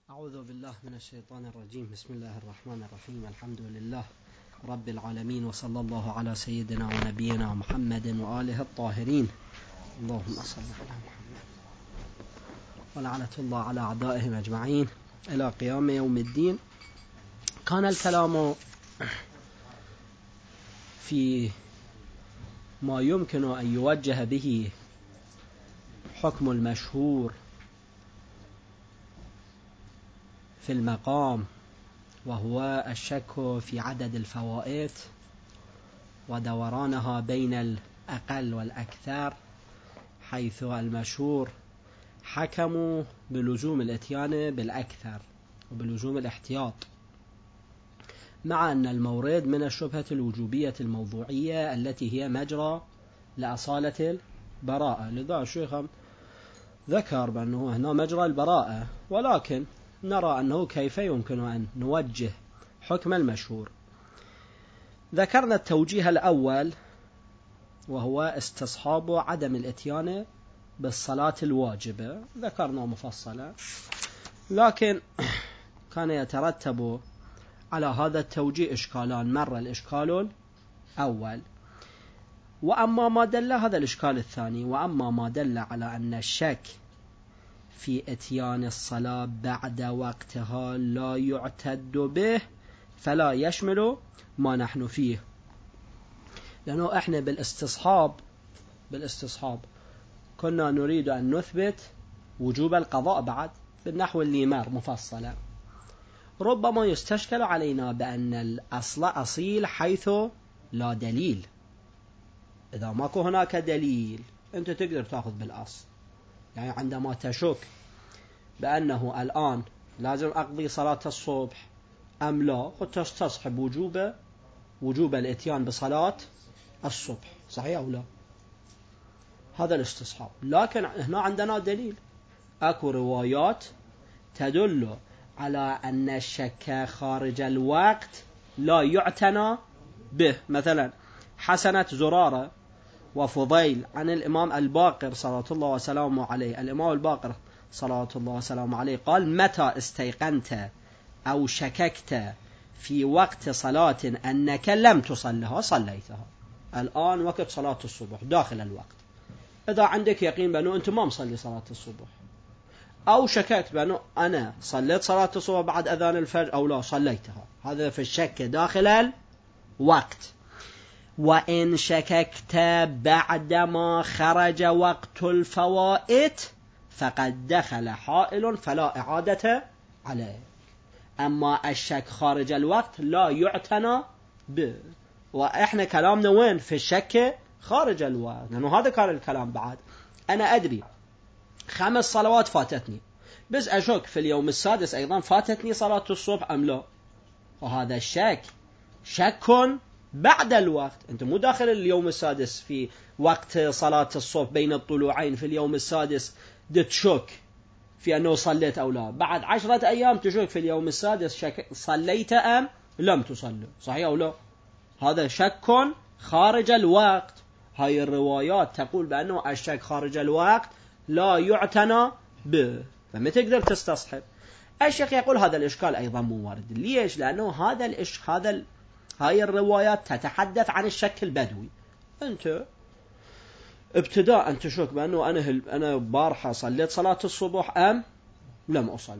أعوذ بالله من الشيطان الرجيم. بسم الله الرحمن الرحيم. الحمد لله رب العالمين، وصلى الله على سيدنا ونبينا محمد وآله الطاهرين. اللهم صل على محمد ولعنة الله على أعدائهم أجمعين إلى قيام يوم الدين. كان الكلام في ما يمكن أن يوجه به حكم المشهور في المقام، وهو الشك في عدد الفوائت ودورانها بين الأقل والأكثر، حيث المشهور حكموا بلزوم الاتيان بالأكثر وبلزوم الاحتياط، مع أن المورد من الشبهة الوجوبية الموضوعية التي هي مجرى لأصالة البراءة. لذا الشيخ ذكر بأنه هنا مجرى البراءة، ولكن نرى أنه كيف يمكن أن نوجه حكم المشهور. ذكرنا التوجيه الأول، وهو استصحاب عدم الاتيان بالصلاة الواجبة، ذكرنا مفصلا، لكن كان يترتب على هذا التوجيه إشكالان. مرة الإشكال الأول، وأما ما دل هذا الإشكال الثاني، وأما ما دل على أن الشك في اتيان الصلاة بعد وقتها لا يعتد به فلا يشمل ما نحن فيه، لأنه احنا بالاستصحاب كنا نريد أن نثبت وجوب القضاء بعد بالنحو اللي مر مفصلا. ربما يستشكل علينا بأن الأصل أصيل حيث لا دليل. إذا ماكو هناك دليل أنت تقدر تأخذ بالأصل، يعني عندما تشك بأنه الآن لازم أقضي صلاة الصبح أم لا، قد تستصحب وجوب الاتيان بصلاة الصبح، صحيح أو لا؟ هذا الاستصحاب. لكن هنا عندنا دليل، أكو روايات تدل على أن الشك خارج الوقت لا يعتنى به. مثلا حسنة زرارة وفضيل عن الإمام الباقر صلوات الله وسلامه عليه. الإمام الباقر صلوات الله وسلامه عليه قال: متى استيقنت أو شككت في وقت صلاة أنك لم تصلها صليتها. الآن وقت صلاة الصبح داخل الوقت، إذا عندك يقين بأنه أنت ما مصلي صلاة الصبح، أو شككت بأنه أنا صليت صلاة الصبح بعد أذان الفجر أو لا صليتها، هذا في الشك داخل الوقت. وإن شككت بعدما خرج وقت الفوائت فقد دخل حائل فلا إعادة عليه. أما الشك خارج الوقت لا يعتنى به، وإحنا كلامنا وين؟ في الشك خارج الوقت، لأنه هذا كان الكلام. بعد أنا أدري 5 صلوات فاتتني، بس أشك في اليوم السادس أيضا فاتتني صلاة الصبح أم لا، وهذا الشك شك بعد الوقت. أنت مو داخل اليوم السادس في وقت صلاة الصبح بين الطلوعين في اليوم السادس تشك في أنه صليت أو لا، بعد 10 أيام تشك في اليوم السادس صليت أم لم تصلي، صحيح أو لا؟ هذا شك خارج الوقت. هاي الروايات تقول بأنه الشك خارج الوقت لا يعتنى به، فما تقدر تستصحب. الشيخ يقول هذا الإشكال أيضا مو وارد. ليش؟ لأنه هاي الروايات تتحدث عن الشك البدوي. أنت ابتداء أن تشك بأنه أنا بارحة صليت صلاة الصبح أم لم أصلي،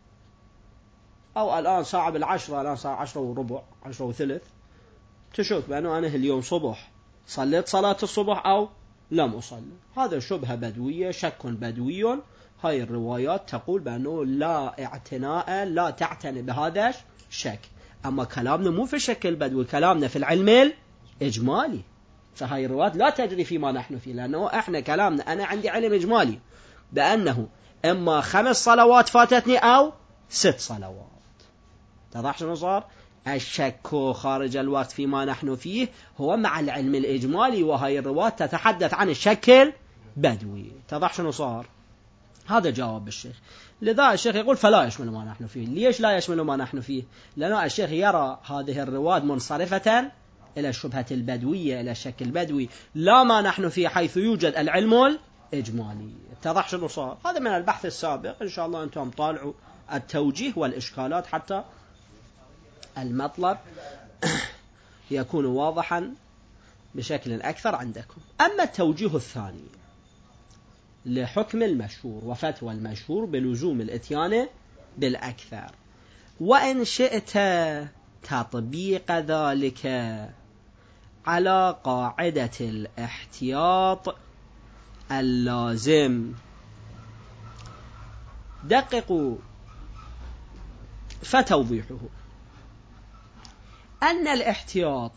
أو الآن ساعة بالعشرة، الآن ساعة 10:15 10:03 تشك بأنه أنا اليوم صبح صليت صلاة الصبح أو لم أصلي. هذا شبهة بدوية، شك بدوي. هاي الروايات تقول بأنه لا اعتناء، لا تعتني بهذا الشك. أما كلامنا مو في الشك البدوي، كلامنا في العلم الإجمالي، فهاي الروايات لا تجري فيما نحن فيه، لأنه إحنا كلامنا أنا عندي علم إجمالي بأنه إما 5 صلوات فاتتني أو 6 صلوات. تضح شنو صار؟ الشك خارج الوقت فيما نحن فيه هو مع العلم الإجمالي، وهاي الروايات تتحدث عن الشك البدوي. تضح شنو صار؟ هذا جواب الشيخ. لذا الشيخ يقول فلا يشمل ما نحن فيه. ليش لا يشمل ما نحن فيه؟ لأنه الشيخ يرى هذه الروايات منصرفة إلى الشبهة البدوية، إلى الشك البدوي، لا ما نحن فيه حيث يوجد العلم الإجمالي. اتضح شنو صار؟ هذا من البحث السابق، إن شاء الله أنتم طالعوا التوجيه والإشكالات حتى المطلب يكون واضحا بشكل أكثر عندكم. أما التوجيه الثاني لحكم المشهور وفتوى المشهور بلزوم الإتيان بالأكثر، وإن شئت تطبيق ذلك على قاعدة الاحتياط اللازم، دققوا فتوضيحه أن الاحتياط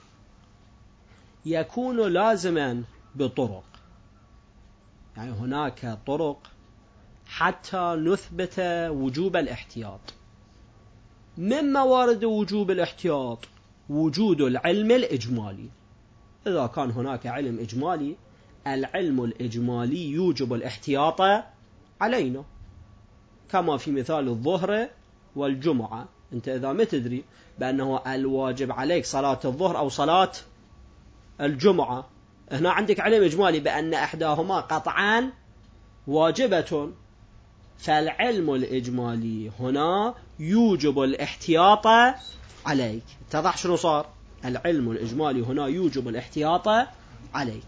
يكون لازما بطرق، يعني هناك طرق حتى نثبت وجوب الاحتياط. من موارد وجوب الاحتياط وجود العلم الإجمالي. إذا كان هناك علم إجمالي، العلم الإجمالي يوجب الاحتياط علينا، كما في مثال الظهر والجمعة. أنت إذا ما تدري بأنه الواجب عليك صلاة الظهر أو صلاة الجمعة، هنا عندك علم إجمالي بأن إحداهما قطعا واجبة، فالعلم الإجمالي هنا يوجب الاحتياط عليك. اتضح شنو صار؟ العلم الإجمالي هنا يوجب الاحتياط عليك.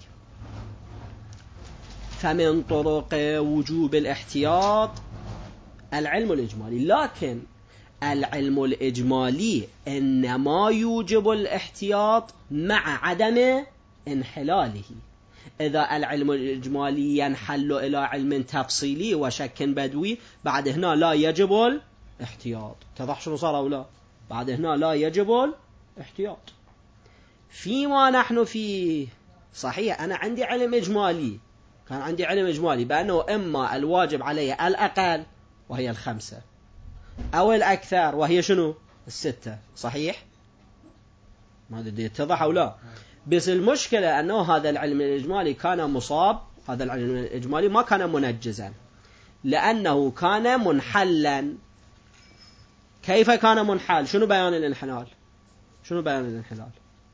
فمن طرق وجوب الاحتياط العلم الإجمالي، لكن العلم الإجمالي إنما يوجب الاحتياط مع عدم انحلاله. إذا العلم الإجمالي ينحل إلى علم تفصيلي وشك بدوي، بعد هنا لا يجب الاحتياط. اتضح شنو صار أو لا؟ بعد هنا لا يجب الاحتياط. فيما نحن فيه صحيح أنا عندي علم إجمالي، كان عندي علم إجمالي بأنه إما الواجب عليه الأقل وهي 5، أو الأكثر وهي شنو 6. صحيح؟ ما أدري يتضح أو لا. بس المشكلة أنه هذا العلم الإجمالي كان مصاب، هذا العلم الإجمالي ما كان منجزا، لأنه كان منحلا. كيف كان منحل؟ شنو بيان الانحلال؟ شنو بيان الانحلال؟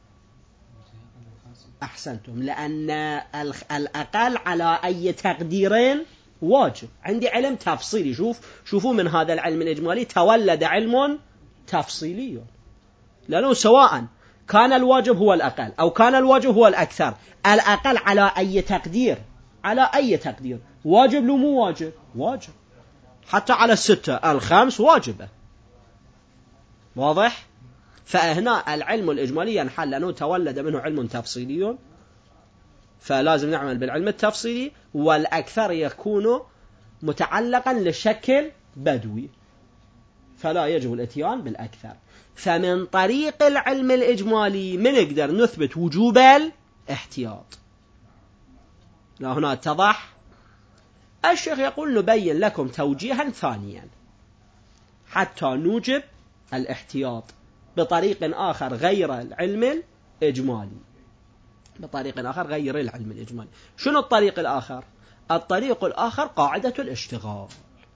أحسنتم، لأن الأقل على أي تقدير واجب. عندي علم تفصيلي. شوفوا من هذا العلم الإجمالي تولد علم تفصيلي، لأنه سواء كان الواجب هو الأقل أو كان الواجب هو الأكثر، الأقل على أي تقدير، على أي تقدير واجب لو مو واجب؟ واجب. حتى على 6 5 واجبة. واضح؟ فهنا العلم الإجمالي ينحل لأنه تولد منه علم تفصيلي، فلازم نعمل بالعلم التفصيلي، والأكثر يكون متعلقا للشكل بدوي، فلا يجب الاتيان بالأكثر. فمن طريق العلم الإجمالي من نقدر نثبت وجوب الاحتياط. لا هنا اتضح؟ الشيخ يقول نبين لكم توجيها ثانيا حتى نوجب الاحتياط بطريق آخر غير العلم الإجمالي. بطريق آخر غير العلم الإجمالي. شنو الطريق الآخر؟ الطريق الآخر قاعدة الاشتغال.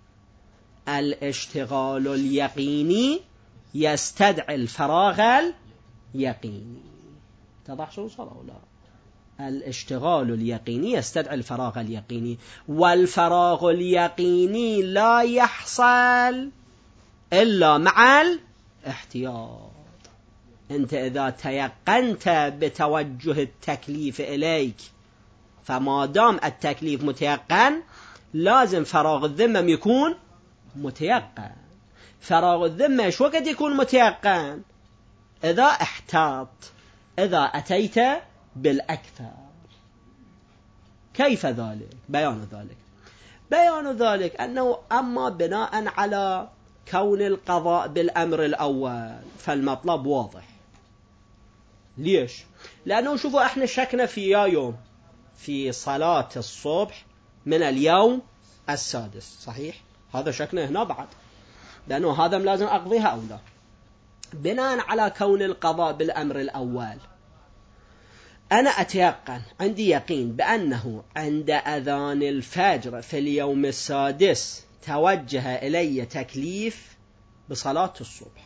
الاشتغال اليقيني يستدعي الفراغ اليقيني. اتضح شو صار أو لا؟ الاشتغال اليقيني يستدعي الفراغ اليقيني، والفراغ اليقيني لا يحصل إلا مع الاحتياط. أنت إذا تيقنت بتوجه التكليف إليك، فما دام التكليف متيقن لازم فراغ الذمم يكون متيقن. فراغ الذمة إيش وقت يكون متيقن؟ إذا احتاط، إذا أتيت بالأكثر. كيف ذلك؟ بيان ذلك أنه أما بناء على كون القضاء بالأمر الأول فالمطلب واضح. ليش؟ لأنه شوفوا احنا شكنا في يوم في صلاة الصبح من اليوم السادس، صحيح؟ هذا شكنا هنا بعد، لأنه هذا لازم أقضيها أو لا. بناء على كون القضاء بالأمر الأول أنا أتيقن، عندي يقين بأنه عند أذان الفجر في اليوم السادس توجه إلي تكليف بصلاة الصبح،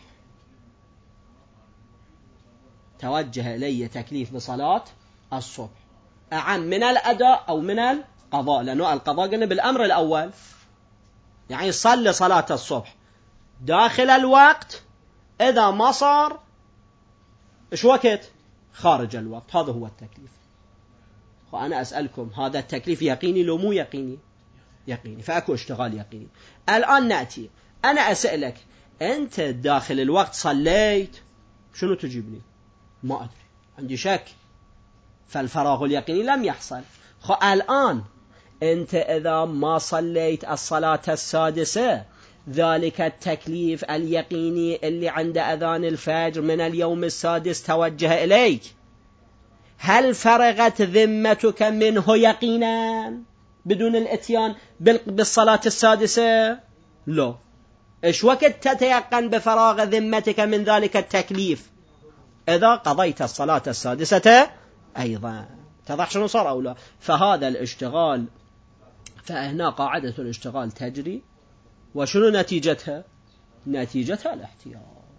توجه إلي تكليف بصلاة الصبح أعم من الأداء أو من القضاء، لأنه القضاء قلنا بالأمر الأول. يعني صلي صلاة الصبح داخل الوقت، إذا ما صار إيش وقت؟ خارج الوقت. هذا هو التكليف. وأنا أسألكم، هذا التكليف يقيني لو مو يقيني؟ يقيني. فأكو اشتغال يقيني. الآن نأتي أنا أسألك، أنت داخل الوقت صليت، شنو تجيبني؟ ما أدري، عندي شك، فالفراغ اليقيني لم يحصل. الآن أنت إذا ما صليت الصلاة السادسة، ذلك التكليف اليقيني اللي عند أذان الفجر من اليوم السادس توجه إليك، هل فرغت ذمتك منه يقينا بدون الاتيان بالصلاة السادسة؟ لا. إيش وقت تتيقن بفراغ ذمتك من ذلك التكليف؟ إذا قضيت الصلاة السادسة أيضا. تضح شنو صار أو لا؟ فهذا الاشتغال، فهنا قاعدة الاشتغال تجري، وشنو نتيجتها؟ نتيجتها الاحتياط.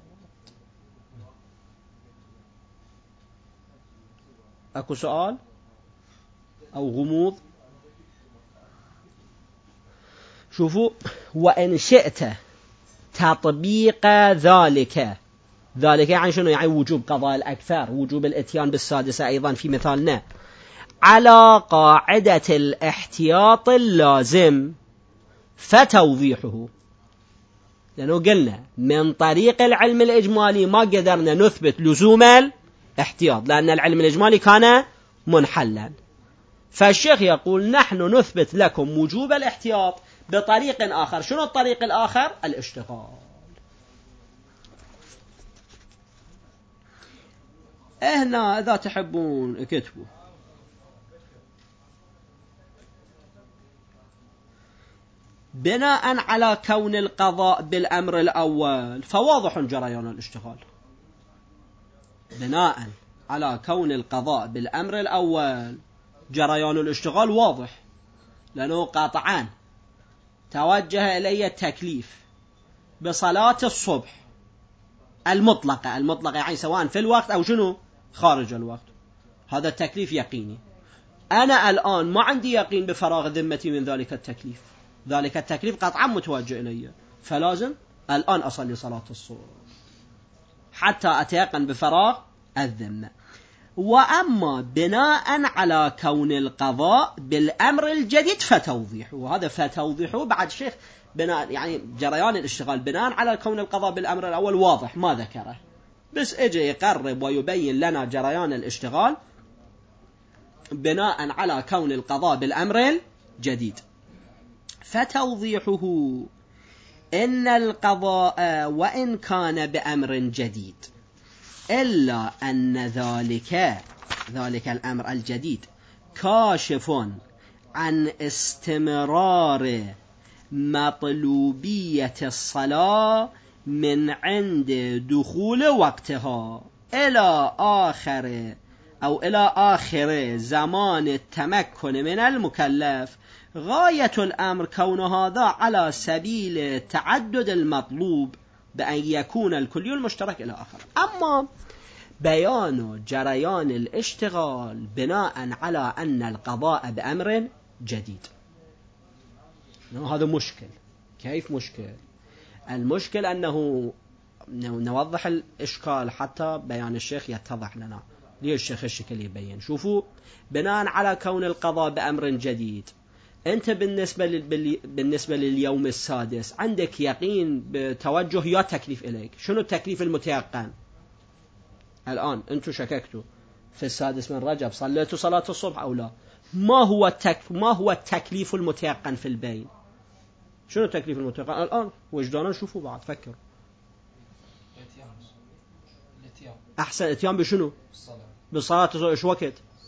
أكو سؤال أو غموض؟ شوفوا، وإن شئت تطبيق ذلك يعني شنو؟ يعني وجوب قضاء الأكثر، وجوب الاتيان بالسادسة أيضا في مثالنا، على قاعدة الاحتياط اللازم، فتوضيحه. لأنه قلنا من طريق العلم الإجمالي ما قدرنا نثبت لزوم الاحتياط، لأن العلم الإجمالي كان منحلا. فالشيخ يقول نحن نثبت لكم وجوب الاحتياط بطريق آخر. شنو الطريق الآخر؟ الاشتغال. هنا إذا تحبون اكتبوا. بناء على كون القضاء بالأمر الأول فواضح جريان الاشتغال. بناء على كون القضاء بالأمر الأول جريان الاشتغال واضح، لأنه قاطعان توجه إلي التكليف بصلاة الصبح المطلقة يعني سواء في الوقت أو شنو خارج الوقت. هذا التكليف يقيني. أنا الآن ما عندي يقين بفراغ ذمتي من ذلك التكليف، ذلك التكليف قطعا متوجه إلي، فلازم الآن أصلي صلاة الصبح حتى أتيقن بفراغ الذمة. وأما بناء على كون القضاء بالأمر الجديد فتوضيحه، وهذا فتوضيحه بعد شيخ بناء يعني جريان الاشتغال بناء على كون القضاء بالأمر الأول واضح ما ذكره، بس اجي يقرب ويبين لنا جريان الاشتغال بناء على كون القضاء بالأمر الجديد. فتوضيحه إن القضاء وإن كان بأمر جديد إلا أن ذلك الأمر الجديد كاشف عن استمرار مطلوبية الصلاة من عند دخول وقتها إلى آخر زمان التمكن من المكلف. غاية الأمر كون هذا على سبيل تعدد المطلوب بأن يكون الكلي المشترك إلى آخر. أما بيان جريان الاشتغال بناء على أن القضاء بأمر جديد، هذا مشكل. كيف مشكل؟ المشكل أنه نوضح الإشكال حتى بيان الشيخ يتضح لنا. ليه الشيخ الشكل يبين؟ شوفوا، بناء على كون القضاء بأمر جديد، أنت بالنسبة لليوم السادس عندك يقين بتوجه يا تكليف إليك. شنو التكليف المتيقن؟ الآن أنتم شككتوا في السادس من رجب صليتوا صلاة الصبح أو لا؟ ما هو التكليف المتيقن في البين؟ شنو التكليف المتيقن الآن؟ وجدانا شوفوا بعد فكروا. أحسن اتيان بشنو؟ بالصلاة الصبح. إيش وقت؟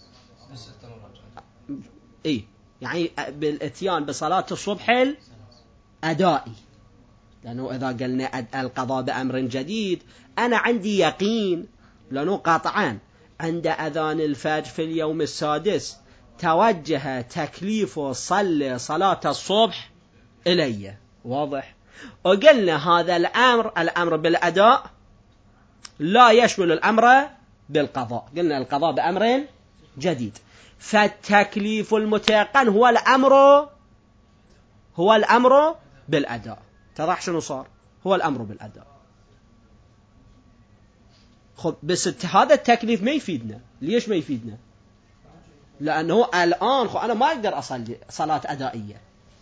إيه يعني بالاتيان بصلاة الصبح الأدائي، لأنه إذا قلنا القضاء بأمر جديد أنا عندي يقين، لأنه قاطعان عند أذان الفجر في اليوم السادس توجه تكليف صلى صلاة الصبح إلي، واضح. وقلنا هذا الأمر بالأداء لا يشمل الأمر بالقضاء، قلنا القضاء بأمر جديد، فالتكليف المتيقن هو الأمر بالأداء. اتضح شنو صار؟ هو الأمر بالأداء. خب بس هذا التكليف ما يفيدنا. ليش ما يفيدنا؟ لأنه الآن أنا ما أقدر أصلي صلاة أدائية.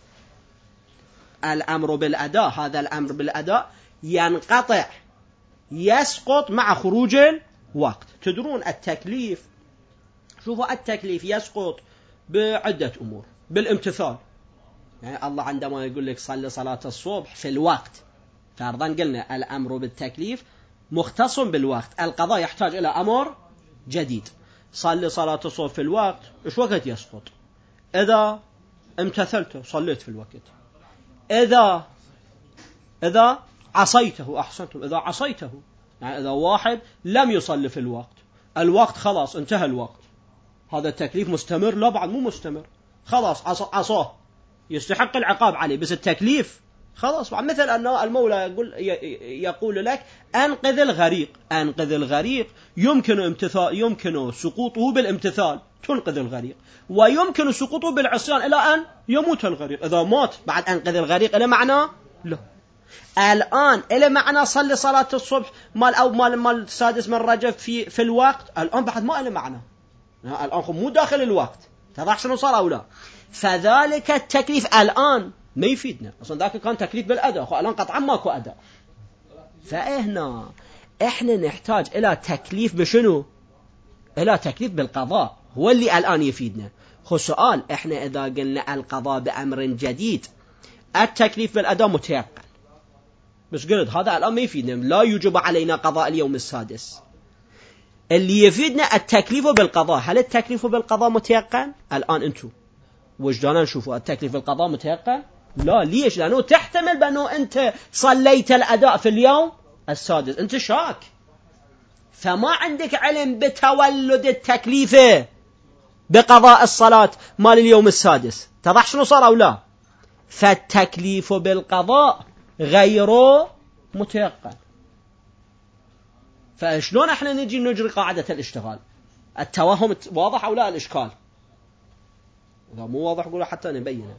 الأمر بالأداء، هذا الأمر بالأداء ينقطع، يسقط مع خروج الوقت. تدرون التكليف، شوفوا التكليف يسقط بعدة أمور. بالامتثال، يعني الله عندما يقول لك صلي صلاة الصبح في الوقت، فرضا قلنا الأمر بالتكليف مختص بالوقت. القضاء يحتاج إلى أمر جديد. صلي صلاة الصبح في الوقت، إيش وقت يسقط؟ إذا امتثلته صليت في الوقت. إذا عصيته، أحسنتم، إذا عصيته، يعني إذا واحد لم يصلي في الوقت خلاص انتهى الوقت، هذا التكليف مستمر؟ لا، بعد مو مستمر، خلاص عصاه، يستحق العقاب عليه، بس التكليف خلاص. مثل أن المولى يقول لك أنقذ الغريق. أنقذ الغريق يمكن سقوطه بالامتثال، تنقذ الغريق، ويمكن سقوطه بالعصيان إلى أن يموت الغريق. إذا مات بعد أنقذ الغريق إلى معنى؟ لا. الآن إلى معنى صلي صلاة الصبح مال السادس من رجب في الوقت، الآن بعد ما إلى معنى، الآن مو داخل الوقت. تضح شنو صار أو لا؟ فذلك التكليف الآن ما يفيدنا. أصلا ذاك كان تكليف بالأداء، الآن قطعا ماكو أداء. فإحنا نحتاج إلى تكليف بشنو؟ إلى تكليف بالقضاء، هو اللي الآن يفيدنا. سؤال، إحنا إذا قلنا القضاء بأمر جديد، التكليف بالأداء متيقن، بس قلت هذا الآن ما يفيدنا، لا يجب علينا قضاء اليوم السادس. اللي يفيدنا التكليف بالقضاء. هل التكليف بالقضاء متيقن؟ الآن أنتم وجدانا نشوفوا التكليف بالقضاء متيقن؟ لا. ليش؟ لأنه تحتمل بأنه أنت صليت الأداء في اليوم السادس، أنت شاك، فما عندك علم بتولد التكليف بقضاء الصلاة مال اليوم السادس. تضح شنو صار أو لا؟ فالتكليف بالقضاء غير متيقن. فشلون احنا نجي نجري قاعدة الاشتغال؟ التوهم واضح أو لا الإشكال؟ إذا مو واضح قولوا حتى نبينه.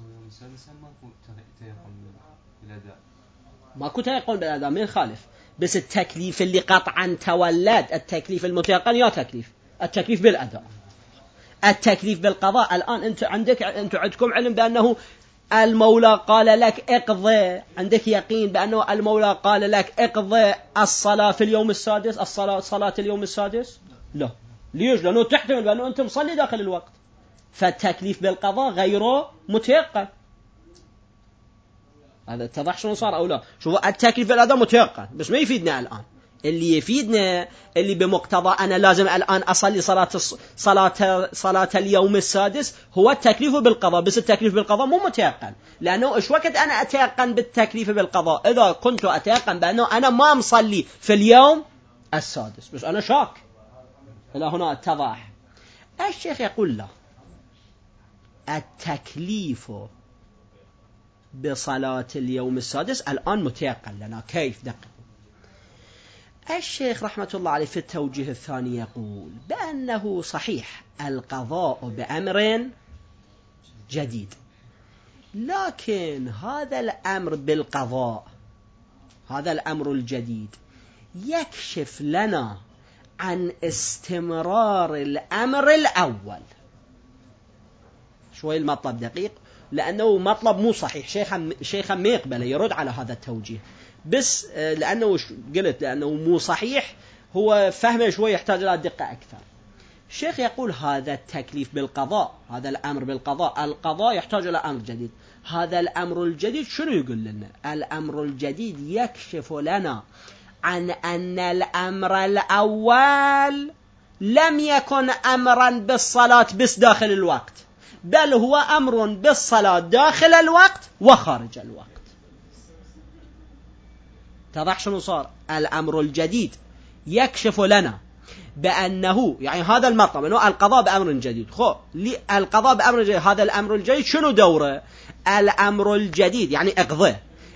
ماكو تيقن بالأداء، ما يخالف، بس التكليف اللي قطعا تولد، التكليف المتيقن يا التكليف بالأداء. التكليف بالقضاء الآن أنتم عندكم علم بأنه المولى قال لك اقضي، عندك يقين بأنه المولى قال لك اقضي الصلاة في اليوم السادس، صلاة اليوم السادس؟ لا. ليش؟ لأنه تحتمل بأنه أنت مصلي داخل الوقت. فالتكليف بالقضاء غير متيقن. هذا اتضح شنو صار أو لا؟ شوفوا التكليف بالأداء متيقن، بس ما يفيدنا الآن. اللي يفيدنا اللي بمقتضى أنا لازم الآن أصلي صلاة اليوم السادس هو التكليف بالقضاء، بس التكليف بالقضاء مو متيقن. لأنه إيش وقت أنا أتيقن بالتكليف بالقضاء؟ إذا كنت أتيقن بأنه أنا ما مصلي في اليوم السادس، بس أنا شاك. إلى هنا اتضح. الشيخ يقول له التكليف بصلاة اليوم السادس الآن متيقن لنا. كيف؟ دقق. الشيخ رحمة الله عليه في التوجيه الثاني يقول بأنه صحيح القضاء بأمر جديد، لكن هذا الأمر بالقضاء، هذا الأمر الجديد يكشف لنا عن استمرار الأمر الأول. شوي المطلب دقيق، لأنه مطلب مو صحيح، شيخا ما يقبل يرد على هذا التوجيه، بس لأنه مو صحيح، هو فهمه شوي يحتاج إلى دقة أكثر. الشيخ يقول هذا التكليف بالقضاء، هذا الأمر بالقضاء، القضاء يحتاج إلى أمر جديد. هذا الأمر الجديد شنو يقول لنا؟ الأمر الجديد يكشف لنا عن أن الأمر الأول لم يكن أمرا بالصلاة بس داخل الوقت، بل هو أمر بالصلاة داخل الوقت وخارج الوقت. تضح شنو صار؟ الأمر الجديد يكشف لنا بأنه، يعني هذا المطلب أنه القضاء بأمر جديد. القضاء بأمر جديد، هذا الأمر الجديد شنو دوره؟ الأمر الجديد يعني اقضي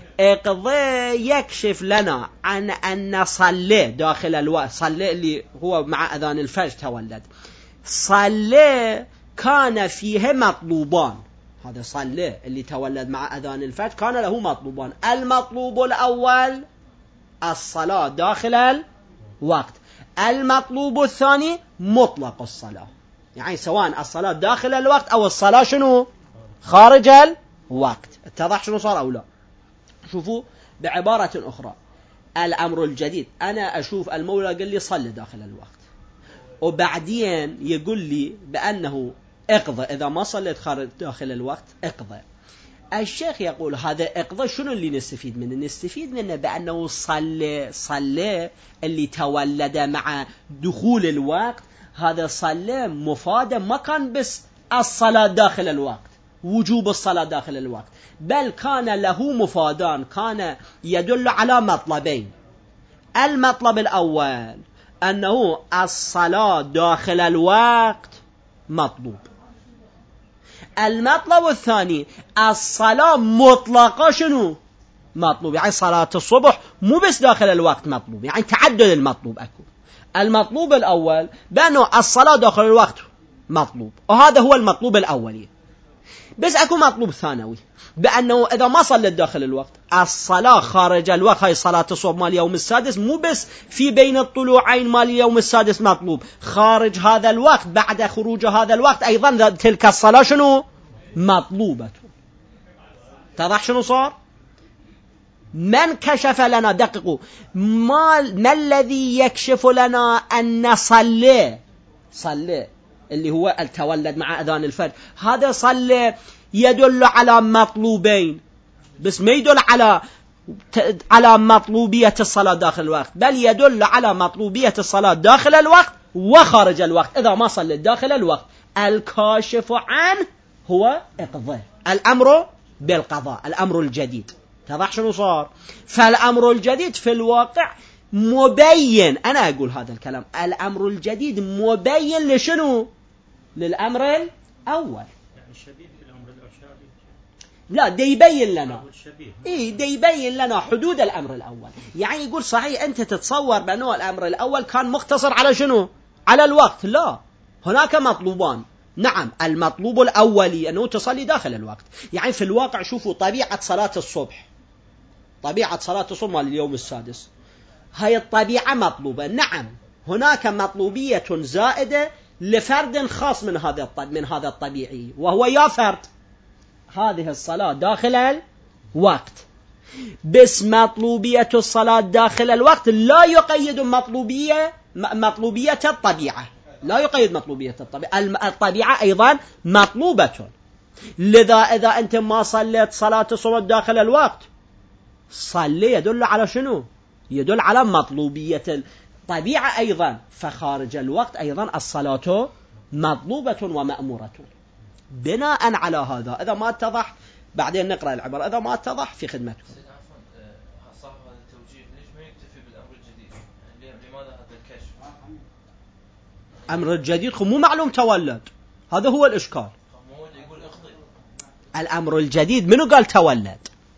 يكشف لنا عن أن صلي داخل الوقت، صلي اللي هو مع أذان الفجر تولد، صلي كان فيه مطلوبان. هذا صلى اللي تولد مع أذان الفجر كان له مطلوبان. المطلوب الأول الصلاة داخل الوقت، المطلوب الثاني مطلق الصلاة، يعني سواء الصلاة داخل الوقت أو الصلاة شنو خارج الوقت. اتضح شنو صار أو لا؟ شوفوا بعبارة أخرى، الأمر الجديد أنا أشوف المولى قال لي صلي داخل الوقت، وبعدين يقول لي بأنه اقضى إذا ما صليت خارج داخل الوقت اقضى. الشيخ يقول هذا اقضى شنو اللي نستفيد منه؟ نستفيد منه بأنه صلى اللي تولد مع دخول الوقت، هذا صلى مفادة ما كان بس الصلاة داخل الوقت وجوب الصلاة داخل الوقت، بل كان له مفادان، كان يدل على مطلبين. المطلب الأول أنه الصلاة داخل الوقت مطلوب، المطلب الثاني الصلاة مطلقة شنو مطلوب، يعني صلاة الصبح مو بس داخل الوقت مطلوب، يعني تعدد المطلوب أكو. المطلوب الأول بأنه الصلاة داخل الوقت مطلوب، وهذا هو المطلوب الأولي. بس أكو مطلوب ثانوي بأنه إذا ما صلت داخل الوقت الصلاة خارج الوقت، هاي صلاة الصبح مال يوم السادس مو بس في بين الطلوعين مال يوم السادس مطلوب، خارج هذا الوقت بعد خروج هذا الوقت أيضا تلك الصلاة شنو مطلوبة. تضح شنو صار؟ من كشف لنا، دققوا، ما الذي يكشف لنا أن صلى اللي هو التولد مع أذان الفجر، هذا صلى يدل على مطلوبين، بس ما يدل على مطلوبية الصلاة داخل الوقت، بل يدل على مطلوبية الصلاة داخل الوقت وخارج الوقت. إذا ما صلت داخل الوقت الكاشف عنه هو إقضاء، الأمر بالقضاء، الأمر الجديد. تضح شنو صار؟ فالأمر الجديد في الواقع مبين، أنا أقول هذا الكلام، الأمر الجديد مبين لشنو؟ للأمر الأول. يعني شبيه بالأمر الأشاري؟ لا، دي يبين لنا، دي يبين لنا حدود الأمر الأول. يعني يقول صحيح أنت تتصور بأنه الأمر الأول كان مختصر على شنو؟ على الوقت. لا، هناك مطلوبان. نعم، المطلوب الأولي أنه تصلي داخل الوقت. يعني في الواقع شوفوا طبيعة صلاة الصبح، طبيعة صلاة الصبح مال اليوم السادس، هاي الطبيعة مطلوبة. نعم، هناك مطلوبية زائدة لفرد خاص من هذا الطبيعي، وهو يا فرد هذه الصلاة داخل الوقت. بس مطلوبية الصلاة داخل الوقت لا يقيد مطلوبية الطبيعة، لا يقيد مطلوبية الطبيعة. الطبيعة أيضا مطلوبة. لذا إذا أنت ما صليت صلاة الصبح داخل الوقت، صلي يدل على شنو؟ يدل على مطلوبية الطبيعة أيضا، فخارج الوقت أيضا الصلاة مطلوبة ومأمورة. بناء على هذا إذا ما اتضح بعدين نقرأ العبارة، إذا ما اتضح في خدمتكم. صاحب هذا التوجيه ليش ما يكتفي بالأمر الجديد؟ لماذا هذا الكشف؟ أمر الجديد مو معلوم تولد، هذا هو الإشكال. هو اللي يقول اخطئ. الأمر الجديد منو قال تولد؟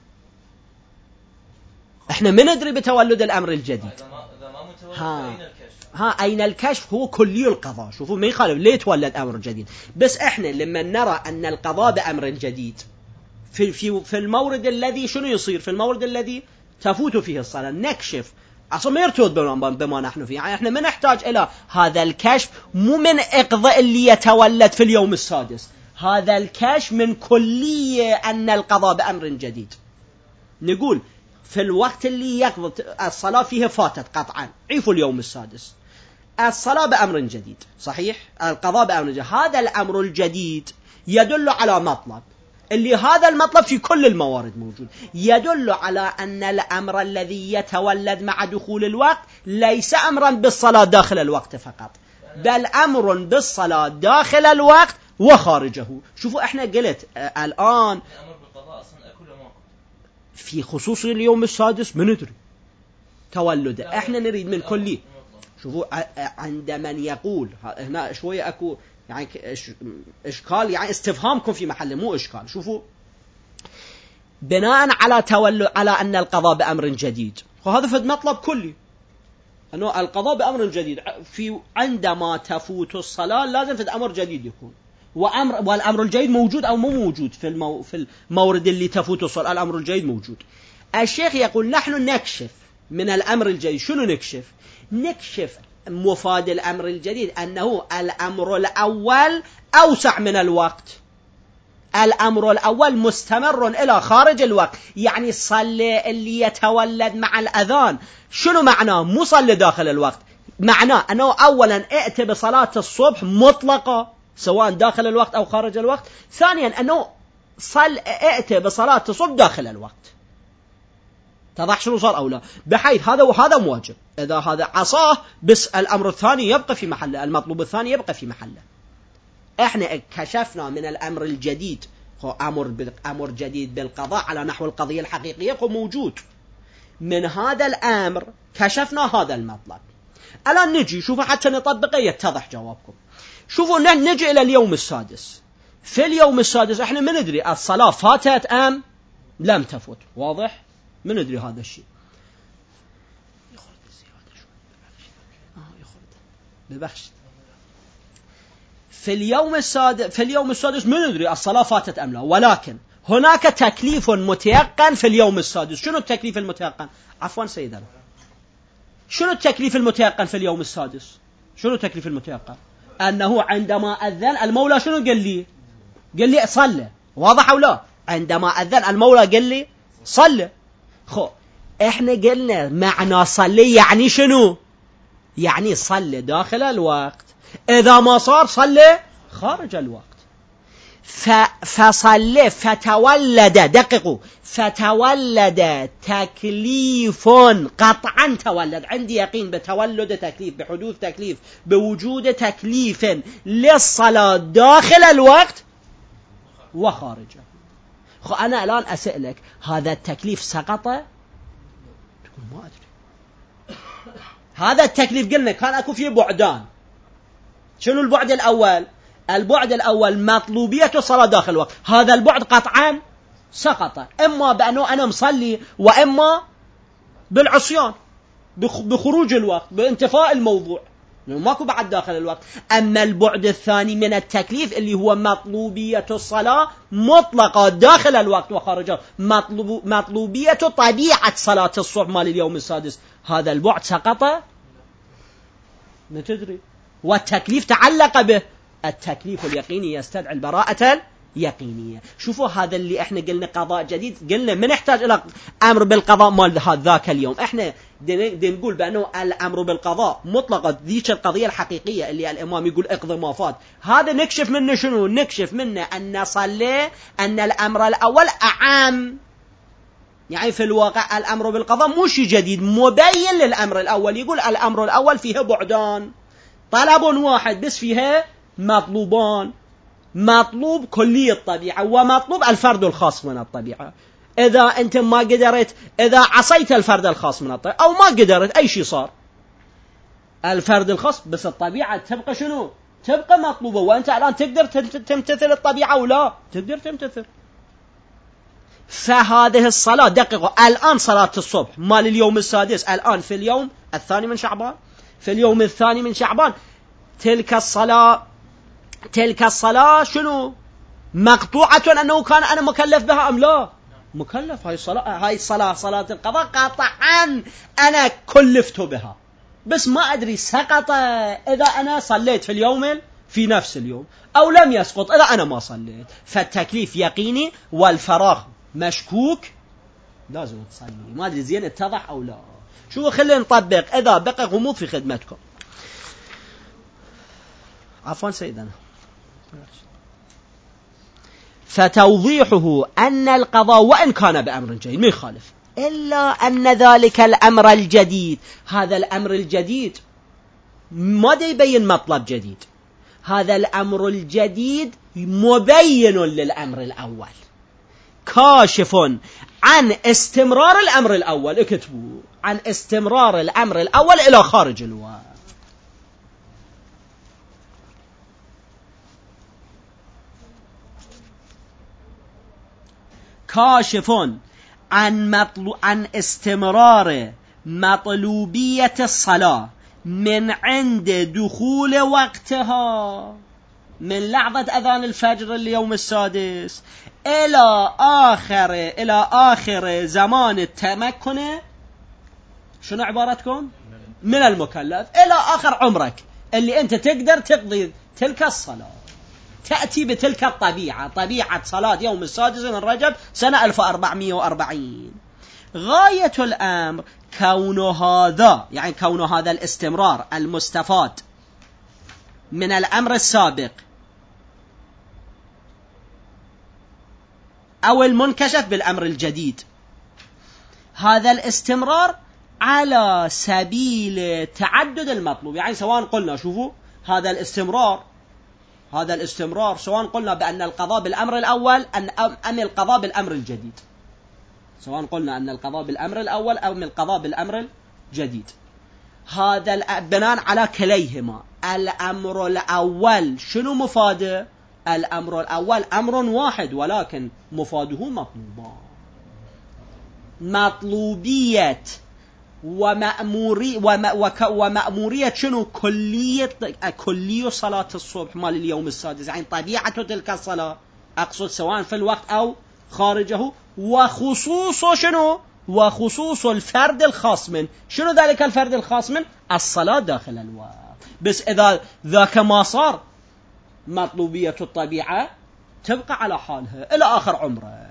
احنا ما ندري بتولد الأمر الجديد. إذا ما متولد أين الكشف؟ أين الكشف؟ هو كلي القضاء. شوفوا ما يخالف ليه يتولد أمر جديد، بس احنا لما نرى أن القضاء بأمر جديد في المورد الذي شنو يصير؟ في المورد الذي تفوت فيه الصلاة نكشف، أصلا ما يرتبط بما نحن فيه. يعني احنا ما نحتاج إلى هذا الكشف، مو من إقضاء اللي يتولد في اليوم السادس، هذا الكشف من كلية أن القضاء بأمر جديد. نقول في الوقت اللي يقضي الصلاة فيه فاتت قطعا، عيفوا اليوم السادس، الصلاة بأمر جديد، صحيح، القضاء بأمر جديد. هذا الأمر الجديد يدل على مطلب، اللي هذا المطلب في كل الموارد موجود، يدل على أن الأمر الذي يتولد مع دخول الوقت ليس أمرا بالصلاة داخل الوقت فقط، بل أمر بالصلاة داخل الوقت وخارجه. شوفوا احنا قلت الآن في خصوص اليوم السادس ما ندري تولده، احنا نريد من كلي. شوفوا عند من يقول هنا شوية أكو يعني إشكال، يعني استفهامكم في محل مو إشكال. شوفوا بناء على أن القضاء بأمر جديد، وهذا فد مطلب كلي أنه القضاء بأمر جديد، في عندما تفوت الصلاة لازم فد أمر جديد يكون. والأمر الجيد موجود أو مو موجود في المورد اللي تفوت الصلاة. الأمر الجيد موجود. الشيخ يقول نحن نكشف من الأمر الجديد. شنو نكشف؟ نكشف مفاد الأمر الجديد أنه الأمر الأول أوسع من الوقت. الأمر الأول مستمر إلى خارج الوقت، يعني صلي اللي يتولد مع الأذان. شنو معناه؟ مو صلي داخل الوقت، معناه أنه أولا ائت بصلاة الصبح مطلقة سواء داخل الوقت أو خارج الوقت. ثانيا أنه ائت بصلاة الصبح داخل الوقت. تضح شنو صار أو لا؟ بحيث هذا وهذا مواجب. إذا هذا عصاه بس الأمر الثاني يبقى في محله، المطلوب الثاني يبقى في محله. احنا كشفنا من الأمر الجديد، أمر جديد بالقضاء على نحو القضية الحقيقية موجود. من هذا الأمر كشفنا هذا المطلب. الآن نجي شوفوا حتى نطبقه يتضح جوابكم. شوفوا نجي إلى اليوم السادس. في اليوم السادس احنا ما ندري الصلاة فاتت أم لم تفوت. واضح؟ ما ندري هذا الشيء. ببخش. في اليوم السادس ما ندري الصلاة فاتت أم لا، ولكن هناك تكليف متيقن في اليوم السادس. شنو التكليف المتيقن؟ عفوا سيدنا، شنو التكليف المتيقن في اليوم السادس؟ شنو التكليف المتيقن؟ أنه عندما أذن المولى شنو قال لي صلي. واضح أو لا؟ عندما أذن المولى قال لي صلي. احنا قلنا معنى صلي يعني شنو؟ يعني صلي داخل الوقت. إذا ما صار صلي خارج الوقت. فصلي فتولد، دققوا، فتولد تكليف قطعا تولد. عندي يقين بتولد تكليف، بحدوث تكليف، بوجود تكليف للصلاة داخل الوقت وخارجه. أنا الآن أسألك هذا التكليف سقط؟ تقول ما أدري. هذا التكليف قلنا كان أكو فيه بعدان. شنو البعد الأول؟ البعد الأول مطلوبية الصلاة داخل الوقت. هذا البعد قطعا سقط، إما بأنه أنا مصلي وإما بالعصيان، بخروج الوقت، بانتفاء الموضوع، ماكو بعد داخل الوقت. أما البعد الثاني من التكليف اللي هو مطلوبية الصلاة مطلقة داخل الوقت وخارجه، مطلوبية طبيعة صلاة الصبح مال اليوم السادس، هذا البعد سقط؟ ما تدري. والتكليف تعلق به. التكليف اليقيني يستدعي البراءة اليقينية. شوفوا هذا اللي احنا قلنا قضاء جديد، قلنا ما نحتاج الى امر بالقضاء مال ذاك اليوم. احنا نقول بانه الامر بالقضاء مطلقة ذيك القضية الحقيقية اللي الامام يقول اقضي ما فات. هذا نكشف منه شنو؟ نكشف منه ان صلي ان الامر الاول اعام، يعني في الواقع الامر بالقضاء مو شيء جديد، مبين للامر الاول. يقول الامر الاول فيه بعدان، طلب واحد بس فيها مطلوبان، مطلوب كلي الطبيعة ومطلوب الفرد الخاص من الطبيعة. إذا أنت ما قدرت، إذا عصيت الفرد الخاص من الطبيعة أو ما قدرت، أي شيء صار، الفرد الخاص بس الطبيعة تبقى شنو؟ تبقى مطلوبة. وأنت الآن تقدر تمتثل الطبيعة ولا تقدر تمتثل. فهذه الصلاة، دقيقة، الآن صلاة الصبح مال اليوم السادس الآن في اليوم الثاني من شعبان، في اليوم الثاني من شعبان، تلك الصلاة شنو؟ مقطوعة أنه كان أنا مكلف بها أم لا؟ مكلف. هاي الصلاة صلاة القضاء قطعا أنا كلفت بها، بس ما أدري سقط إذا أنا صليت في اليوم في نفس اليوم أو لم يسقط إذا أنا ما صليت. فالتكليف يقيني والفراغ مشكوك، لازم تصلي. ما أدري زين اتضح أو لا. شو خلينا نطبق إذا بقى غموض في خدمتكم. عفوا سيدنا. فتوضيحه أن القضاء وإن كان بأمر جيد ما يخالف، إلا أن ذلك الأمر الجديد، هذا الأمر الجديد ما يبين مطلب جديد. هذا الأمر الجديد مبين للأمر الأول، كاشف عن استمرار الأمر الأول. اكتبوا عن استمرار الأمر الأول إلى خارج الوقت. كاشف عن استمرار مطلوبية الصلاة من عند دخول وقتها، من لحظة أذان الفجر اليوم السادس إلى آخر زمان التمكن، شنو عبارتكم؟ من المكلف إلى آخر عمرك اللي أنت تقدر تقضي تلك الصلاة، تأتي بتلك الطبيعة، طبيعة صلاة يوم السادس من رجب سنة 1440. غاية الأمر كون هذا الاستمرار المستفاد من الأمر السابق أو المنكشف بالأمر الجديد، هذا الاستمرار على سبيل تعدد المطلوب. يعني سواء قلنا شوفوا هذا الاستمرار سواء قلنا بأن القضاء بالأمر الأول أم القضاء بالأمر الجديد، سواء قلنا أن القضاء بالأمر الأول أو من القضاء بالأمر الجديد، هذا بناء على كليهما. الأمر الأول شنو مفاده؟ الأمر الأول أمر واحد ولكن مفاده مطلوبية ومأمورية شنو؟ كلية صلاة الصبح مال اليوم السادس، يعني طبيعة تلك الصلاة، أقصد سواء في الوقت أو خارجه، وخصوص شنو؟ وخصوص الفرد الخاص من شنو؟ ذلك الفرد الخاص من الصلاة داخل الوقت. بس إذا ذاك ما صار، مطلوبية الطبيعة تبقى على حالها إلى آخر عمرك.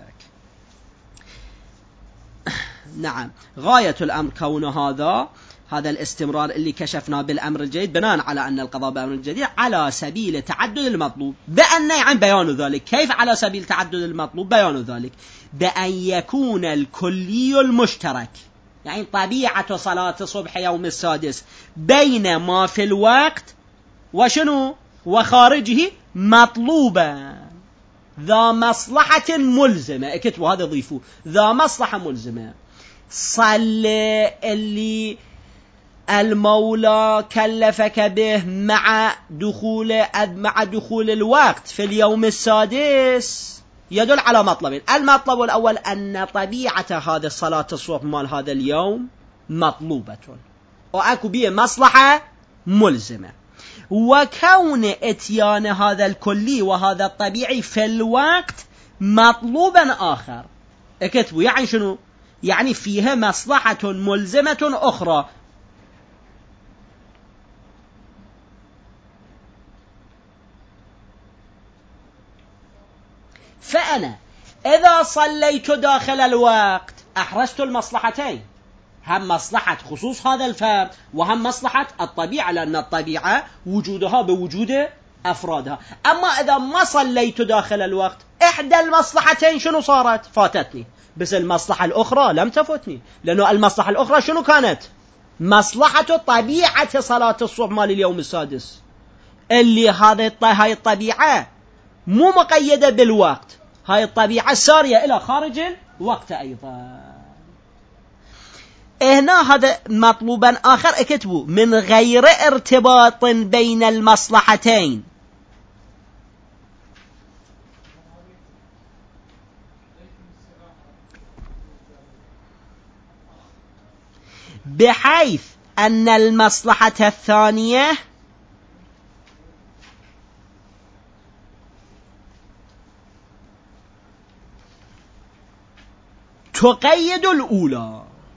نعم، غاية الأمر كون هذا الاستمرار اللي كشفناه بالأمر الجديد بناء على أن القضاء بالأمر الجديد على سبيل تعدد المطلوب، بأن يعني بيان ذلك. كيف على سبيل تعدد المطلوب؟ بيان ذلك بأن يكون الكلي المشترك، يعني طبيعة صلاة الصبح يوم السادس بين ما في الوقت وشنو وخارجه مطلوبا ذا مصلحة ملزمة. اكتبوا هذا، ضيفوا ذا مصلحة ملزمة. صلي اللي المولى كلفك به مع دخول الوقت في اليوم السادس يدل على مطلبين. المطلب الأول أن طبيعة هذه الصلاة الصبح مال هذا اليوم مطلوبة وأكو به مصلحة ملزمة، وكون اتيان هذا الكلي وهذا الطبيعي في الوقت مطلوبا آخر. اكتبوا يعني شنو؟ يعني فيها مصلحة ملزمة أخرى. فأنا إذا صليت داخل الوقت أحرزت المصلحتين، هم مصلحة خصوص هذا الفرد وهم مصلحة الطبيعة، لأن الطبيعة وجودها بوجود أفرادها. أما إذا ما صليت داخل الوقت، إحدى المصلحتين شنو صارت؟ فاتتني، بس المصلحة الأخرى لم تفوتني، لأنه المصلحة الأخرى شنو كانت؟ مصلحة طبيعة صلاة الصبح مال اليوم السادس، اللي هاي الطبيعة مو مقيدة بالوقت، هاي الطبيعة سارية إلى خارج الوقت أيضا. هنا هذا مطلوبا آخر، اكتبوا من غير ارتباط بين المصلحتين، بحيث أن المصلحة الثانية تقيد الأولى.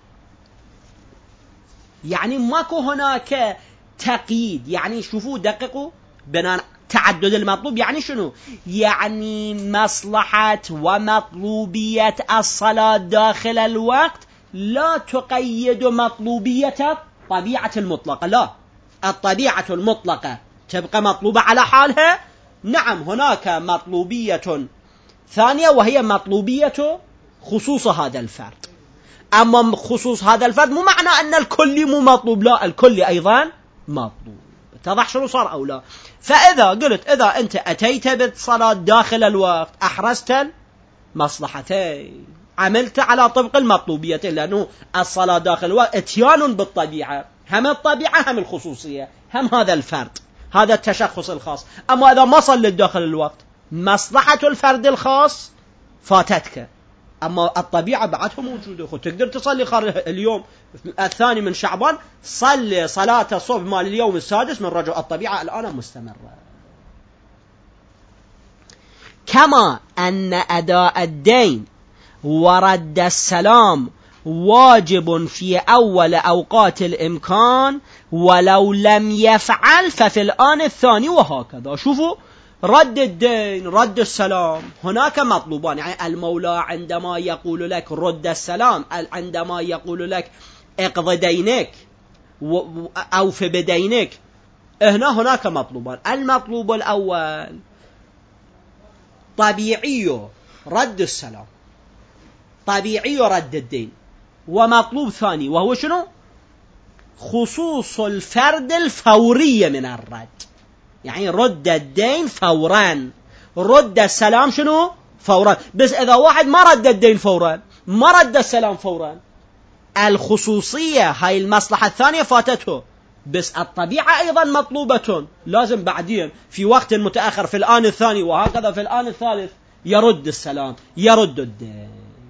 يعني ماكو هناك تقييد. يعني شوفوا دققوا، بناء تعدد المطلوب يعني شنو؟ يعني مصلحة ومطلوبية الصلاة داخل الوقت لا تقيد مطلوبية الطبيعة المطلقة، لا، الطبيعة المطلقة تبقى مطلوبة على حالها. نعم، هناك مطلوبية ثانية وهي مطلوبية خصوص هذا الفرد. أما خصوص هذا الفرد مو معنى أن الكل مو مطلوب، لا، الكل أيضا مطلوب. اتضح شنو صار أو لا؟ فإذا قلت إذا أنت أتيت بالصلاة داخل الوقت أحرزت المصلحتين، عملت على طبق المطلوبية، لأنه الصلاة داخل الوقت اتيان بالطبيعة، هم الطبيعة هم الخصوصية هم هذا الفرد، هذا التشخص الخاص. أما إذا ما صلت داخل الوقت، مصلحة الفرد الخاص فاتتك، أما الطبيعة بعدها موجودة. تقدر تصلي خارج اليوم الثاني من شعبان، صلي صلاة الصبح مال اليوم السادس من رجل، الطبيعة الآن مستمرة. كما أن أداء الدين ورد السلام واجب في أول أوقات الإمكان ولو لم يفعل ففي الآن الثاني، وهكذا. شوفوا، رد الدين، رد السلام، هناك مطلوبان. يعني المولى عندما يقول لك رد السلام، عندما يقول لك اقض دينك أوف بدينك، هناك مطلوبان. المطلوب الأول طبيعي رد السلام، طبيعي رد الدين. ومطلوب ثاني وهو شنو؟ خصوص الفرد الفوري من الرد، يعني رد الدين فورا، رد السلام شنو؟ فورا. بس إذا واحد ما رد الدين فورا، ما رد السلام فورا، الخصوصية هاي المصلحة الثانية فاتته، بس الطبيعة أيضا مطلوبة، لازم بعدين في وقت متأخر في الآن الثاني وهكذا في الآن الثالث يرد السلام، يرد الدين.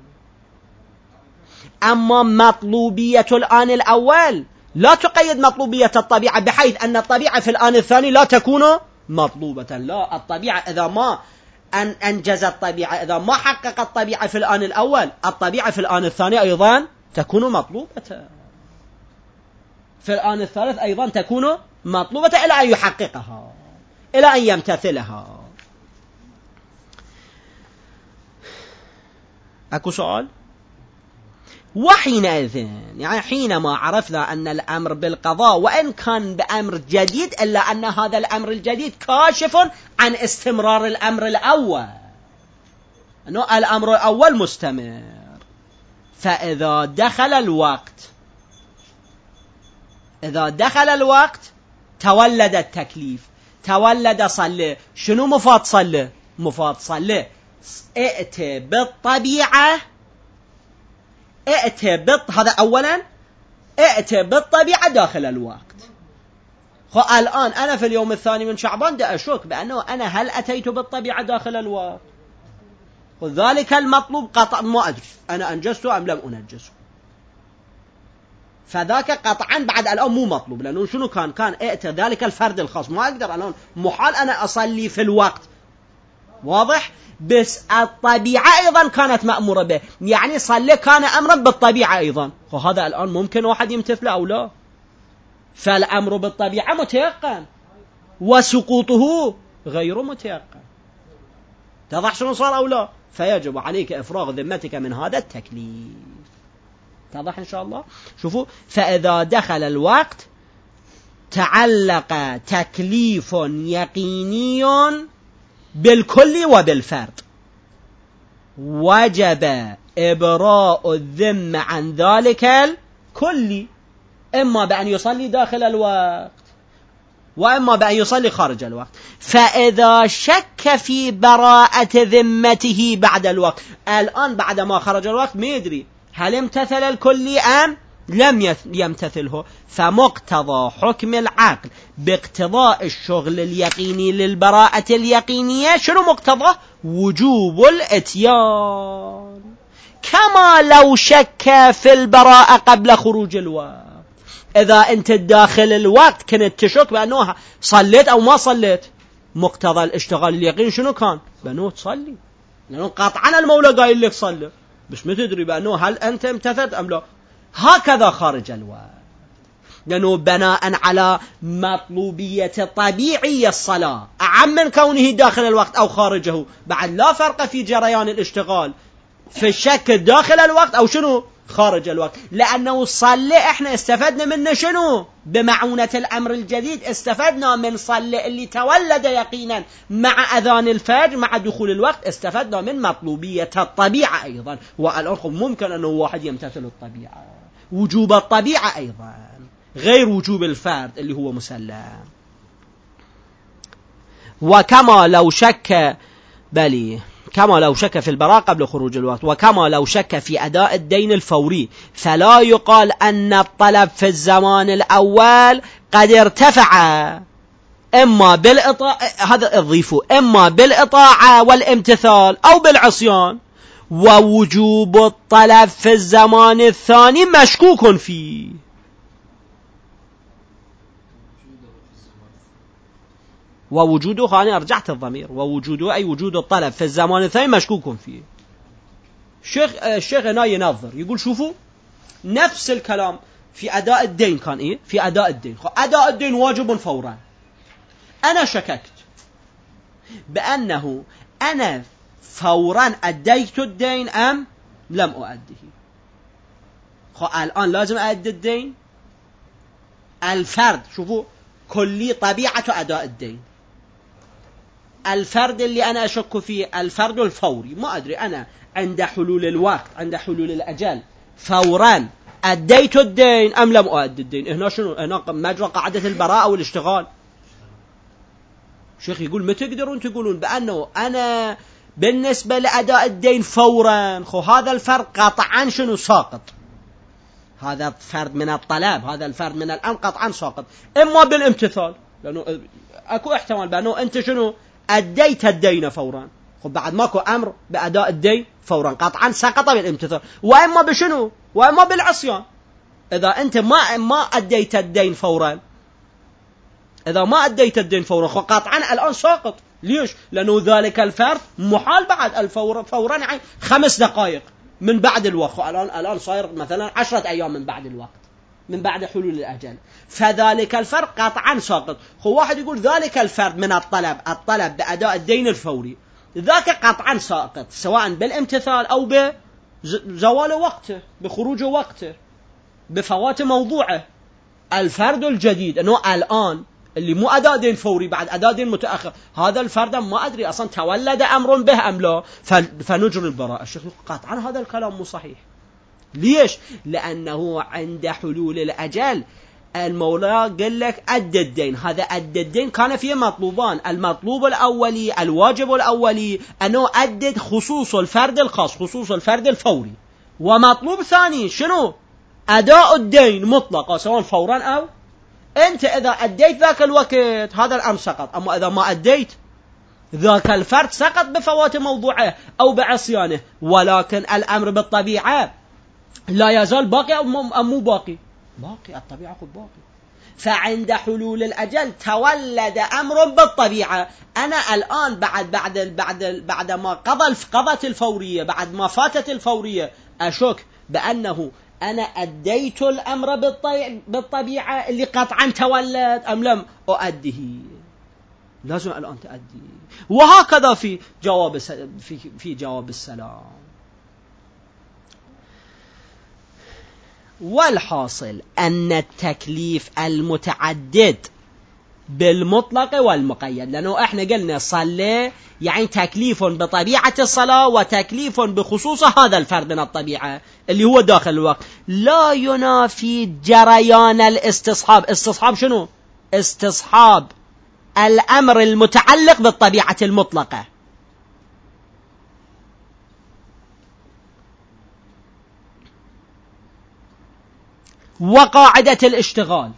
أما مطلوبية الآن الأول لا تقيد مطلوبية الطبيعة بحيث أن الطبيعة في الآن الثاني لا تكون مطلوبة. لا، الطبيعة إذا ما أنجز الطبيعة، إذا ما حقق الطبيعة في الآن الأول، الطبيعة في الآن الثاني أيضا تكون مطلوبة، في الآن الثالث أيضا تكون مطلوبة إلى أن يحققها، إلى أن يمتثلها. أكو سؤال؟ وحينئذ، يعني حينما عرفنا أن الأمر بالقضاء وإن كان بأمر جديد، إلا أن هذا الأمر الجديد كاشف عن استمرار الأمر الأول، أنه الأمر الأول مستمر. فإذا دخل الوقت، إذا دخل الوقت تولد التكليف، تولد صلي. شنو مفاد صلي؟ مفاد صلي ائت بالطبيعة، هذا أولا، ائت بالطبيعة داخل الوقت. الآن أنا في اليوم الثاني من شعبان دا أشك بأنه أنا هل أتيت بالطبيعة داخل الوقت؟ وذلك المطلوب قطع، ما أدري أنا أنجزته أم لم أنجزه، فذاك قطعا بعد الآن مو مطلوب، لأنه شنو كان ائت ذلك الفرد الخاص، ما أقدر الآن محال أنا أصلي في الوقت، واضح؟ بس الطبيعة أيضا كانت مأمورة به، يعني صلي كان أمرا بالطبيعة أيضا، وهذا الآن ممكن واحد يمتثله أو لا. فالأمر بالطبيعة متيقن وسقوطه غير متيقن. تضح شنو صار أو لا؟ فيجب عليك إفراغ ذمتك من هذا التكليف. تضح إن شاء الله؟ شوفوا، فإذا دخل الوقت تعلق تكليف يقيني بالكل وبالفرد، وجب إبراء الذمة عن ذلك الكل، إما بأن يصلي داخل الوقت وإما بأن يصلي خارج الوقت. فإذا شك في براءة ذمته بعد الوقت، الآن بعد ما خرج الوقت ما يدري هل امتثل الكل أم لم يمتثله، فمقتضى حكم العقل باقتضاء الشغل اليقيني للبراءة اليقينية شنو مقتضى؟ وجوب الاتيان، كما لو شك في البراءة قبل خروج الوقت. إذا أنت داخل الوقت كنت تشك بأنه صليت أو ما صليت، مقتضى الاشتغال اليقين شنو كان؟ بأنه تصلي، لأنه قطعا المولى قايل لك صلي، بس ما تدري بأنه هل أنت امتثلت أم لا. هكذا خارج الوقت، لأنه بناء على مطلوبية طبيعية الصلاة أعم من كونه داخل الوقت أو خارجه. بعد لا فرق في جريان الاشتغال في الشك داخل الوقت أو شنو خارج الوقت، لأنه صلي احنا استفدنا منه شنو؟ بمعونة الأمر الجديد استفدنا من صلي اللي تولد يقينا مع أذان الفجر مع دخول الوقت، استفدنا من مطلوبية الطبيعة أيضا. والأخر ممكن أنه واحد يمتثل الطبيعة، وجوب الطبيعة أيضا غير وجوب الفرد اللي هو مسلم. وكما لو شك كما لو شك في البراءة قبل خروج الوقت، وكما لو شك في أداء الدين الفوري، فلا يقال أن الطلب في الزمان الأول قد ارتفع إما بالإطاعة، هذا اضيفوا، إما بالإطاعة والامتثال أو بالعصيان، ووجوب الطلب في الزمان الثاني مشكوك فيه. ووجوده أنا أرجعت الضمير ووجوده أي وجود الطلب في الزمان الثاني مشكوك فيه. الشيخ هنا ينظر يقول شوفوا نفس الكلام في أداء الدين كان إيه؟ في أداء الدين أداء الدين واجب فورا. أنا شككت بأنه أنا فورا أديت الدين أم لم أؤديه. الآن لازم أؤدي الدين. الفرد شوفوا كلي طبيعة أداء الدين. الفرد اللي أنا أشك فيه الفرد الفوري، ما أدري أنا عند حلول الوقت عند حلول الأجل فورا أديت الدين أم لم أؤدي الدين. هنا شنو؟ هنا مجرى قاعدة البراءة والاشتغال. شيخ يقول ما تقدرون تقولون بأنه أنا بالنسبة لأداء الدين فورا هذا الفرد قطعا شنو ساقط. هذا فرد من الطلب، هذا الفرد من الأمر قطعا ساقط، إما بالامتثال لأنه أكو احتمال بأنه أنت شنو أديت الدين فورا، بعد ماكو أمر بأداء الدين فورا قطعا سقط بالامتثال، وإما بشنو وإما بالعصيان. إذا أنت ما أديت الدين فورا، إذا ما أديت الدين فورا قطعا الآن ساقط. ليش؟ لأنه ذلك الفرد محال بعد فورا يعني 5 دقائق من بعد الوقت، الآن صاير مثلا 10 أيام من بعد الوقت من بعد حلول الأجل، فذلك الفرد قطعا ساقط. واحد يقول ذلك الفرد من الطلب بأداء الدين الفوري ذاك قطعا ساقط سواء بالامتثال أو بزوال وقته بخروج وقته بفوات موضوعه. الفرد الجديد أنه الآن اللي مو أداء دين فوري بعد أداء دين متأخر، هذا الفرد ما أدري أصلا تولد أمر به أم لا، فنجري البراءة. الشيخ قطعا هذا الكلام مو صحيح. ليش؟ لأنه عند حلول الأجل المولى قال لك أدى الدين. هذا أدى الدين كان فيه مطلوبان، المطلوب الأولي الواجب الأولي أنه أدد خصوص الفرد الخاص خصوص الفرد الفوري، ومطلوب ثاني شنو؟ أداء الدين مطلقا سواء فورا أو أنت إذا أديت ذاك الوقت هذا الأمر سقط، أما إذا ما أديت ذاك الفرد سقط بفوات موضوعه أو بعصيانه. ولكن الأمر بالطبيعة لا يزال باقي أو مو باقي؟ باقي، الطبيعة خب باقي. فعند حلول الأجل تولد أمر بالطبيعة. أنا الآن بعد ما قضت الفورية، بعد ما فاتت الفورية، أشك بأنه أنا أديت الأمر بالطبيعة اللي قطعا تولد أم لم أؤديه. لازم الآن تؤدي. وهكذا في جواب السلام. والحاصل أن التكليف المتعدد بالمطلق والمقيد، لأنه احنا قلنا صلي يعني تكليف بطبيعة الصلاة وتكليف بخصوص هذا الفرد من الطبيعة اللي هو داخل الوقت، لا ينافي جريان الاستصحاب. استصحاب شنو؟ استصحاب الأمر المتعلق بالطبيعة المطلقة. وقاعدة الاشتغال،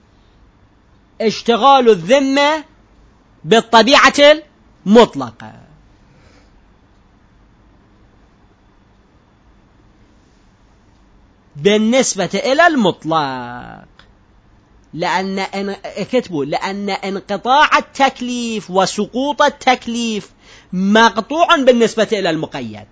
اشتغال الذمة بالطبيعة المطلقة. بالنسبة إلى المطلق، لأن انقطاع التكليف وسقوط التكليف مقطوع بالنسبة إلى المقيد.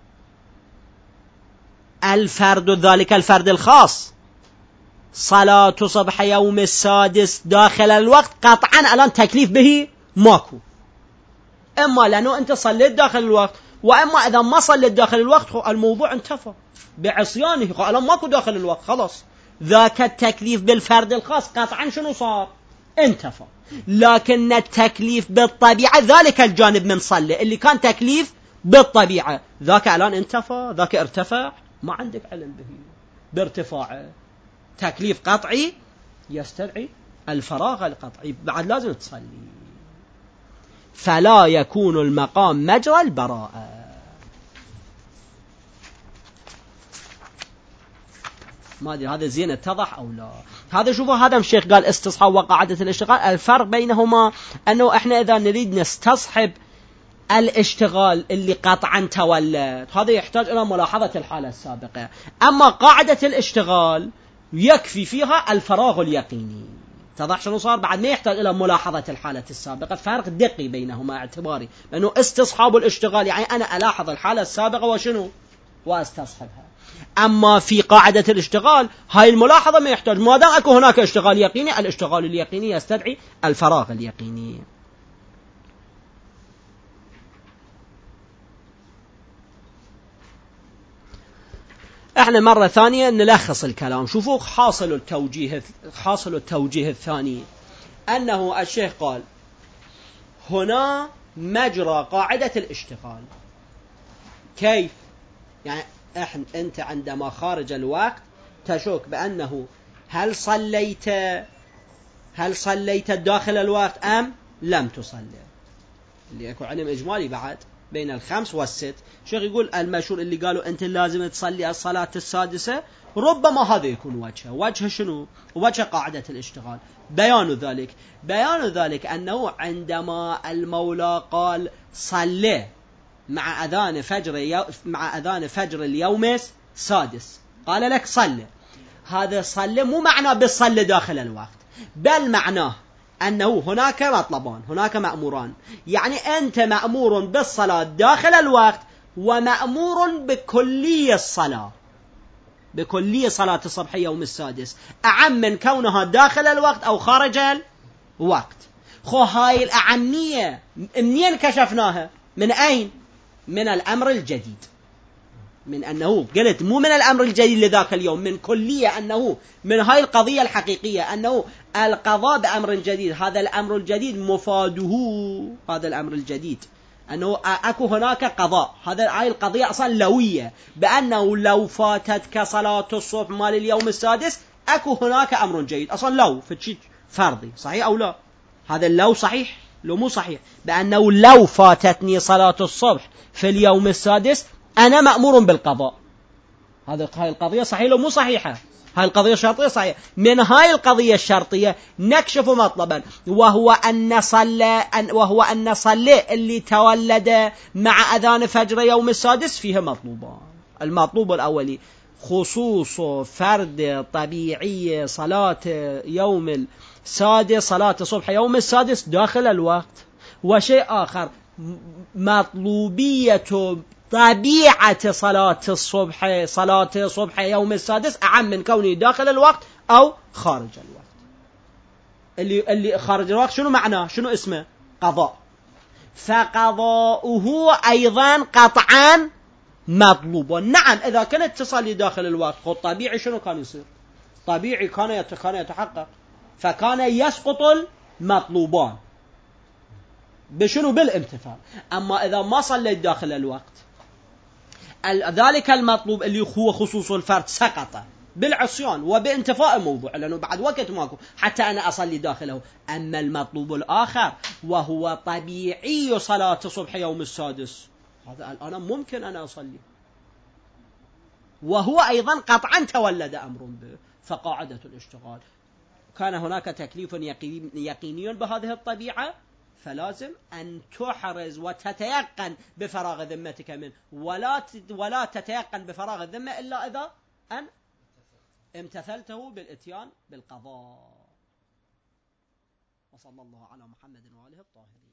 الفرد ذلك الفرد الخاص صلاة صبح يوم السادس داخل الوقت قطعا الآن تكليف به ماكو، إما لأنه أنت صليت داخل الوقت، وإما إذا ما صليت داخل الوقت الموضوع انتفى بعصيانه، الآن ماكو داخل الوقت خلاص. ذاك التكليف بالفرد الخاص قطعا شنو صار؟ انتفى. لكن التكليف بالطبيعة ذلك الجانب من صلي اللي كان تكليف بالطبيعة ذاك الآن انتفى، ذاك ارتفع، ما عندك علم به بارتفاعه. تكليف قطعي يستدعي الفراغ القطعي، بعد لازم تصلي. فلا يكون المقام مجرى البراءة. ما أدري هذا زين اتضح أو لا. هذا شوفوا هذا الشيخ قال استصحاب وقاعدة الاشتغال. الفرق بينهما أنه إحنا إذا نريد نستصحب الاشتغال اللي قطعا تولد هذا يحتاج إلى ملاحظة الحالة السابقة. أما قاعدة الاشتغال يكفي فيها الفراغ اليقيني. اتضح شنو صار؟ بعد ما يحتاج إلى ملاحظة الحالة السابقة، فرق دقي بينهما اعتباري، لأنه استصحاب الاشتغال يعني أنا ألاحظ الحالة السابقة وشنو واستصحبها. أما في قاعدة الاشتغال هاي الملاحظة ما يحتاج، ما دام أكو هناك اشتغال يقيني، الاشتغال اليقيني يستدعي الفراغ اليقيني. احنا مرة ثانية نلخص الكلام. شوفوا حاصل التوجيه الثاني أنه الشيخ قال هنا مجرى قاعدة الاشتغال. كيف؟ يعني أنت عندما خارج الوقت تشك بأنه هل صليت داخل الوقت أم لم تصلي، اللي يكون علم إجمالي بعد بين الخمس والست. شيخ يقول المشهور اللي قالوا أنت لازم تصلي الصلاة السادسة، ربما هذا يكون وجه شنو؟ وجه قاعدة الاشتغال. بيان ذلك أنه عندما المولى قال صلي مع أذان فجر اليوم السادس، قال لك صلي، هذا صلي مو معنى بالصلي داخل الوقت، بل معناه أنه هناك مطلبان، هناك مأموران. يعني أنت مأمور بالصلاة داخل الوقت، ومأمور بكلية الصلاة، بكلية صلاة الصبح يوم السادس، أعم من كونها داخل الوقت أو خارج الوقت. هاي الأعمية منين كشفناها؟ من أين؟ من الأمر الجديد، من أنه قلت مو من الأمر الجديد لذاك اليوم، من كلية، أنه من هاي القضية الحقيقية، أنه القضاء بأمر جديد، هذا الأمر الجديد مفاده هذا الأمر الجديد أنه أكو هناك قضاء. هاي القضية أصلا لوية، بأنه لو فاتتك صلاة الصبح مال اليوم السادس أكو هناك أمر جديد. أصلا لو فتشي فرضي، صحيح أو لا؟ هذا اللو صحيح لو مو صحيح؟ بأنه لو فاتتني صلاة الصبح في اليوم السادس أنا مأمور بالقضاء. هاي القضية صحيحة لو مو صحيحة؟ هاي القضية شرطية صحيحة. من هاي القضية الشرطية نكشف مطلبا، وهو أن نصلي اللي تولد مع أذان فجر يوم السادس فيه مطلوبان. المطلوب الأولي خصوص فرد طبيعي صلاة يوم السادس، صلاة صبح يوم السادس داخل الوقت. وشيء آخر مطلوبية طبيعة صلاة الصبح يوم السادس أعم من كونه داخل الوقت أو خارج الوقت. اللي خارج الوقت شنو معناه؟ شنو اسمه؟ قضاء. فقضاؤه أيضا قطعا مطلوب. نعم إذا كانت تصلي داخل الوقت، خود طبيعي شنو كان يصير؟ طبيعي كان يتحقق، فكان يسقط المطلوبان بشنو؟ بالامتثال. أما إذا ما صليت داخل الوقت، ذلك المطلوب اللي هو خصوص الفرد سقط بالعصيان وبانتفاء الموضوع، لأنه بعد وقت ماكو حتى أنا أصلي داخله. أما المطلوب الآخر وهو طبيعي صلاة صبح يوم السادس، هذا الآن ممكن أنا أصلي، وهو أيضا قطعا تولد أمر به. فقاعدة الاشتغال كان هناك تكليف يقيني بهذه الطبيعة، فلازم أن تحرز وتتيقن بفراغ ذمتك منه، ولا تتيقن بفراغ الذمة إلا إذا أن امتثلته بالإتيان بالقضاء. وصلى الله على محمد وآله الطاهرين.